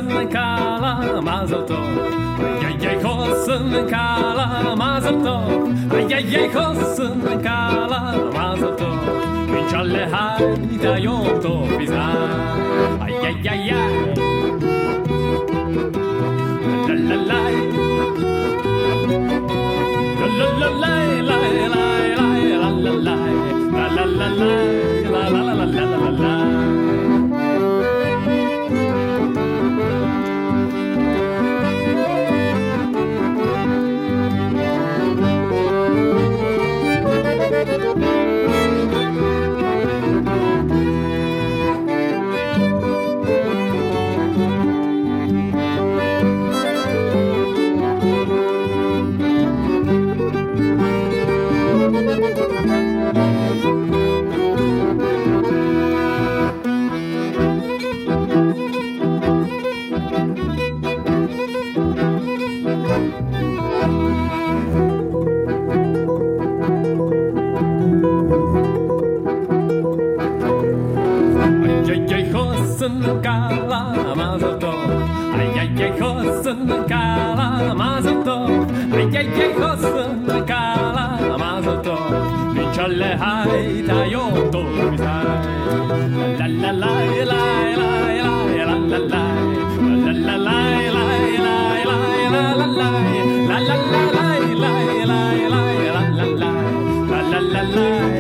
hossen kala mazel tov. Ay hossen kala mazel tov. Ay hossen kala mazel tov. Vince alle haida yom tov bizar. Ay la la la. La la la la la la la la la la la la la la la. Kala mazel tov. Ay hossen kala mazel tov. Ay hossen kala mazel tov. Vince alle haida yom tov bizar. La la la la la la la la la. La la la la la la la la la. La la la la la la la la la. La la la la.